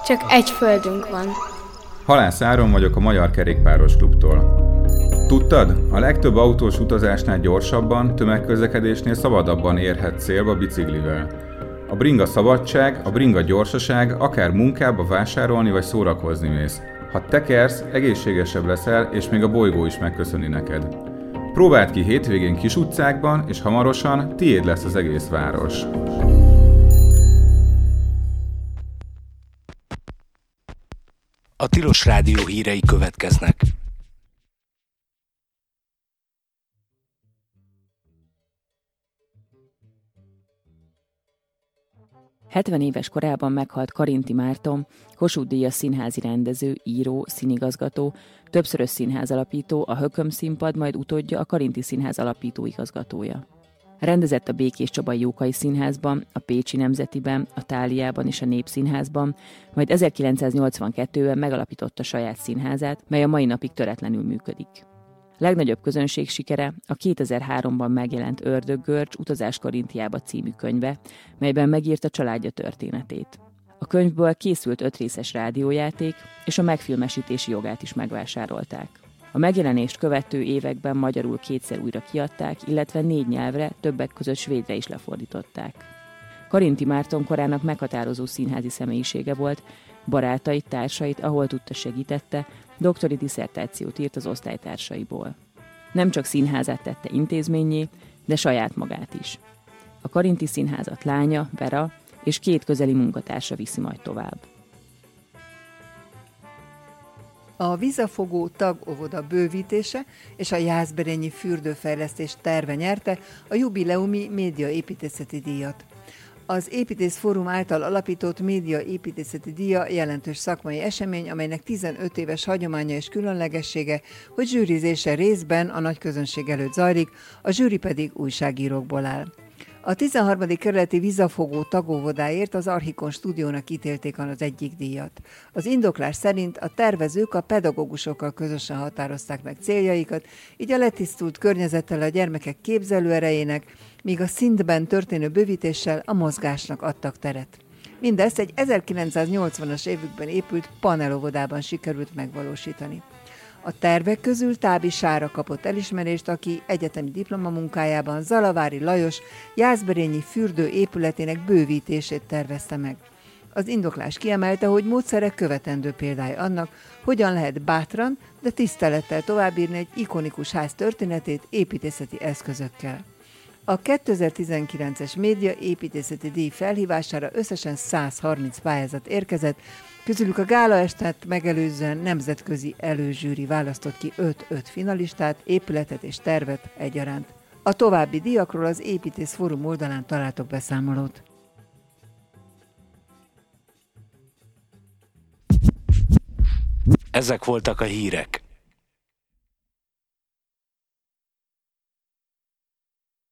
Csak egy földünk van. Halász Áron vagyok a Magyar Kerékpáros Klubtól. Tudtad? A legtöbb autós utazásnál gyorsabban, tömegközlekedésnél szabadabban érhet célba biciklivel. A bringa szabadság, a bringa gyorsaság, akár munkába vásárolni vagy szórakozni mész. Ha tekersz, egészségesebb leszel, és még a bolygó is megköszöni neked. Próbáld ki hétvégén kis utcákban, és hamarosan tiéd lesz az egész város. A Tilos Rádió hírei következnek. 70 éves korában meghalt Karinti Márton, Kossuth-díjas színházi rendező, író, színigazgató, többszörös színházalapító, a Hököm Színpad, majd utódja a Karinti Színház alapító igazgatója. Rendezett a Békés Csabai Jókai Színházban, a Pécsi Nemzetiben, a Tháliában és a Népszínházban, majd 1982-ben megalapította saját színházát, mely a mai napig töretlenül működik. Legnagyobb közönség sikere a 2003-ban megjelent Ördöggörcs Utazás Karintiába című könyve, melyben megírta családja történetét. A könyvből készült 5 részes rádiójáték, és a megfilmesítési jogát is megvásárolták. A megjelenést követő években magyarul 2-szer újra kiadták, illetve 4 nyelvre, többek között svédre is lefordították. Karinti Márton korának meghatározó színházi személyisége volt, barátait, társait, ahol tudta, segítette, doktori disszertációt írt az osztálytársaiból. Nem csak színházát tette intézménnyé, de saját magát is. A Karinti Színházat lánya, Vera és 2 közeli munkatársa viszi majd tovább. A Vizafogó tagóvoda bővítése és a Jászberényi fürdőfejlesztés terve nyerte a jubileumi médiaépítészeti díjat. Az Építész Fórum által alapított médiaépítészeti díja jelentős szakmai esemény, amelynek 15 éves hagyománya és különlegessége, hogy zsűrizése részben a nagy közönség előtt zajlik, a zsűri pedig újságírókból áll. A 13. kerületi Vizafogó tagóvodáért az Archikon stúdiónak ítélték az egyik díjat. Az indoklás szerint a tervezők a pedagógusokkal közösen határozták meg céljaikat, így a letisztult környezettel a gyermekek képzelőerejének, míg a szintben történő bővítéssel a mozgásnak adtak teret. Mindezt egy 1980-as évükben épült panelovodában sikerült megvalósítani. A tervek közül Tábi Sára kapott elismerést, aki egyetemi diplomamunkájában Zalavári Lajos jászberényi fürdő épületének bővítését tervezte meg. Az indoklás kiemelte, hogy módszere követendő példája annak, hogyan lehet bátran, de tisztelettel továbbírni egy ikonikus ház történetét építészeti eszközökkel. A 2019-es média építészeti díj felhívására összesen 130 pályázat érkezett, közülük a gálaestet megelőzően nemzetközi előzsűri választott ki 5 finalistát, épületet és tervet egyaránt. A további díjakról az Építész Fórum oldalán találtok beszámolót. Ezek voltak a hírek.